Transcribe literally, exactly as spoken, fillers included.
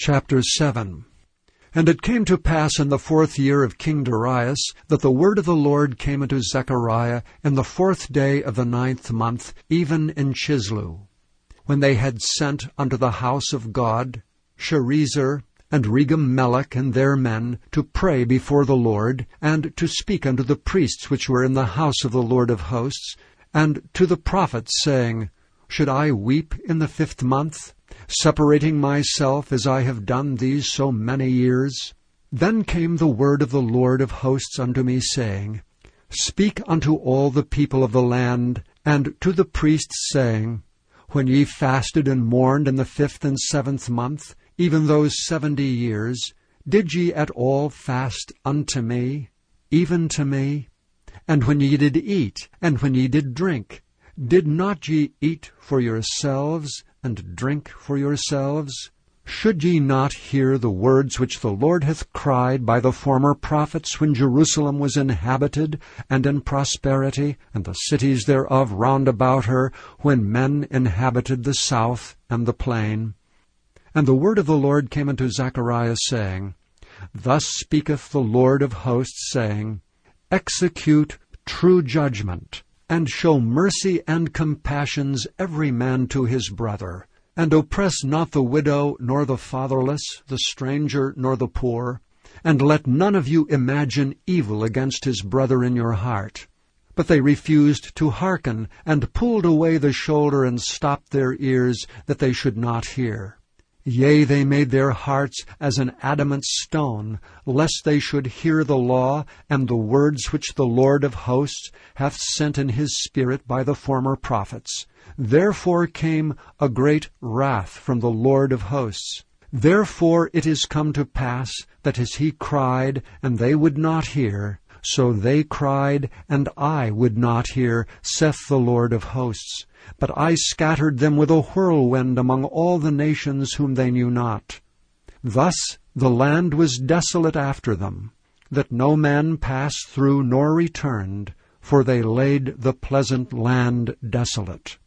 Chapter seven. And it came to pass in the fourth year of King Darius, that the word of the Lord came unto Zechariah in the fourth day of the ninth month, even in Chislu, when they had sent unto the house of God Sherezer and Regem-melech and their men to pray before the Lord, and to speak unto the priests which were in the house of the Lord of hosts, and to the prophets, saying, Should I weep in the fifth month, separating myself as I have done these so many years? Then came the word of the Lord of hosts unto me, saying, Speak unto all the people of the land, and to the priests, saying, When ye fasted and mourned in the fifth and seventh month, even those seventy years, did ye at all fast unto me, even to me? And when ye did eat, and when ye did drink, did not ye eat for yourselves, and drink for yourselves? Should ye not hear the words which the Lord hath cried by the former prophets, when Jerusalem was inhabited and in prosperity, and the cities thereof round about her, when men inhabited the south and the plain? And the word of the Lord came unto Zechariah, saying, Thus speaketh the Lord of hosts, saying, Execute true judgment, and show mercy and compassions every man to his brother, and oppress not the widow, nor the fatherless, the stranger, nor the poor, and let none of you imagine evil against his brother in your heart. But they refused to hearken, and pulled away the shoulder, and stopped their ears, that they should not hear. Yea, they made their hearts as an adamant stone, lest they should hear the law and the words which the Lord of hosts hath sent in his Spirit by the former prophets. Therefore came a great wrath from the Lord of hosts. Therefore it is come to pass, that as he cried, and they would not hear, so they cried, and I would not hear, saith the Lord of hosts. But I scattered them with a whirlwind among all the nations whom they knew not. Thus the land was desolate after them, that no man passed through nor returned, for they laid the pleasant land desolate.